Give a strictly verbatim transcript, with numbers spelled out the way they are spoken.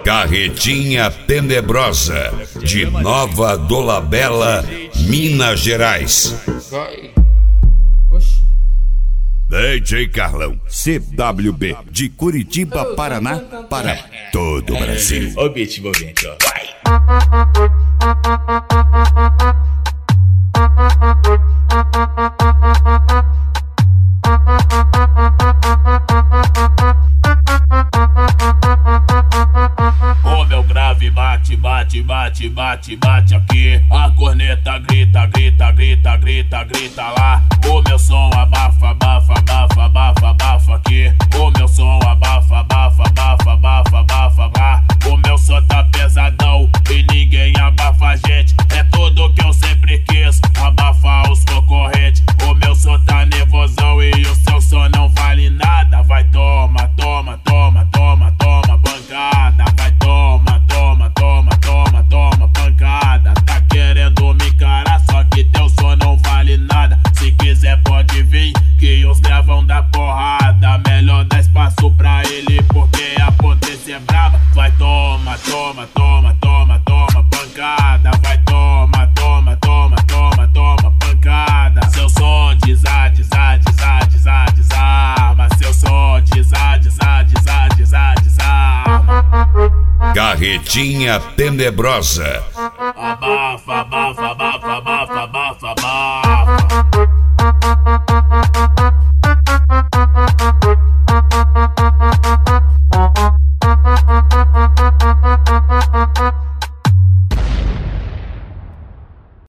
Carretinha Tenebrosa, de Nova Dolabella, Minas Gerais. D J Carlão, C W B, de Curitiba, Paraná, para todo o Brasil. Ó o beat envolvente, ó. Vai! O meu grave bate, bate, bate, bate, bate aqui. A corneta grita, grita, grita, grita, grita lá. O meu som abafa, abafa, abafa, abafa, abafa aqui. O meu som abafa, abafa, abafa, abafa, abafa lá. O meu som tá pesadão e ninguém abafa a gente. É tudo que eu sempre quis, abafar os concorrentes. O meu som tá nervosão e o seu som não vale nada. Vai toma, toma, toma, toma, toma pancada. Vai toma, toma, toma, toma, toma pancada. Tá querendo me encarar, só que teu som não vale nada. Se quiser pode vir, que os gravão da porrada. Melhor dar espaço pra ele, porque a potência é braba. Vai toma, toma, toma, toma, toma pancada. Vai toma, toma, toma, toma, toma pancada. Seu som desa, desa, desa, desa, desarma. Seu som desa, desa, desa, desa, desarma. Carretinha Tenebrosa. Abafa, abafa, abafa.